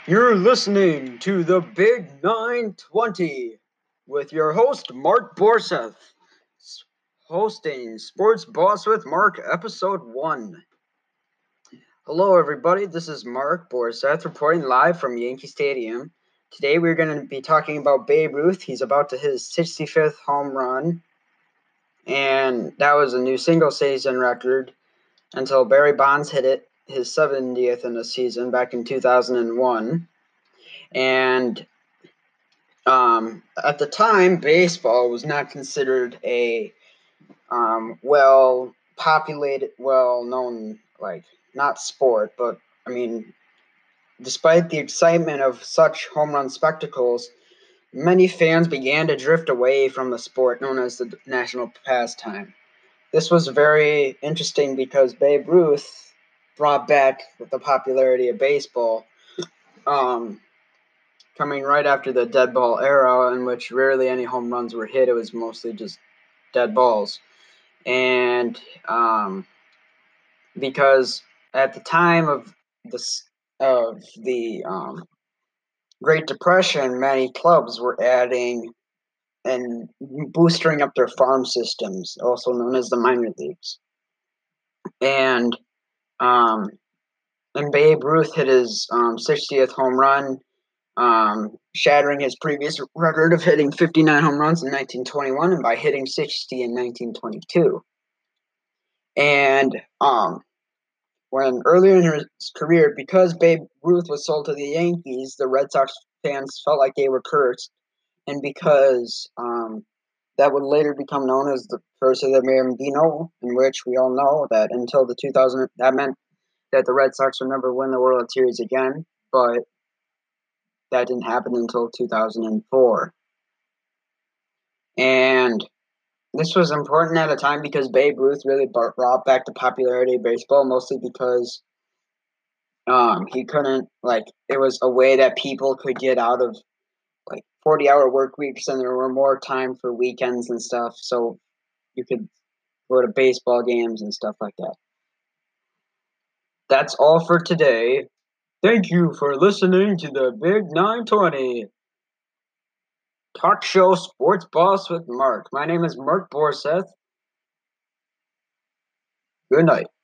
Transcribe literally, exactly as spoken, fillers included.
You're listening to the Big nine twenty with your host, Mark Borseth, hosting Sports Boss with Mark, Episode one. Hello, everybody. This is Mark Borseth reporting live from Yankee Stadium. Today, we're going to be talking about Babe Ruth. He's about to hit his sixty-fifth home run, and that was a new single season record until Barry Bonds hit it, his seventieth in a season back in two thousand one. And um, at the time, baseball was not considered a um, well populated, well known, like, not sport, but I mean, despite the excitement of such home run spectacles, many fans began to drift away from the sport known as the national pastime. This was very interesting because Babe Ruth brought back the popularity of baseball. Um, Coming right after the dead ball era, in which rarely any home runs were hit, it was mostly just dead balls. And um, because at the time of the of the um, Great Depression, many clubs were adding and boosting up their farm systems, also known as the minor leagues. And um, and Babe Ruth hit his um, sixtieth home run, um, shattering his previous record of hitting fifty-nine home runs in nineteen twenty-one, and by hitting sixty in nineteen twenty-two. And um, when earlier in his career, because Babe Ruth was sold to the Yankees, the Red Sox fans felt like they were cursed, and because um, that would later become known as the curse of the Bambino, in which we all know that until the two thousand, that meant that the Red Sox would never win the World Series again, but that didn't happen until two thousand four. And this was important at a time because Babe Ruth really brought back the popularity of baseball, mostly because um, he couldn't, like, it was a way that people could get out of, like, forty-hour work weeks, and there were more time for weekends and stuff, so you could go to baseball games and stuff like that. That's all for today. Thank you for listening to the Big nine twenty Talk Show Sports Boss with Mark. My name is Mark Borseth. Good night.